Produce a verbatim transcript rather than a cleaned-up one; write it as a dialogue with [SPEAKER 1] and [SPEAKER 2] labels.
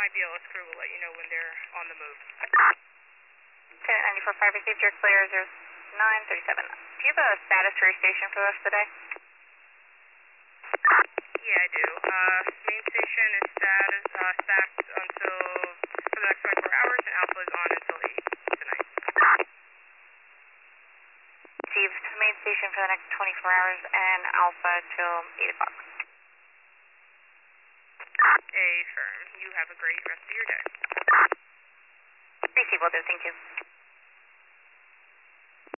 [SPEAKER 1] my B L S crew will let you know when they're on the move.
[SPEAKER 2] Lieutenant ninety-four five, received your clear zero nine thirty-seven. Do you have a status for your station for us today?
[SPEAKER 1] Yeah, I do. Uh, main station is status, uh, stacked until, for the next twenty-four hours, and Alpha is on until eight tonight.
[SPEAKER 2] Received main station for the next twenty-four hours and Alpha till eight o'clock.
[SPEAKER 1] A firm. You have a great rest of your day.
[SPEAKER 2] Receive, will do. Thank you.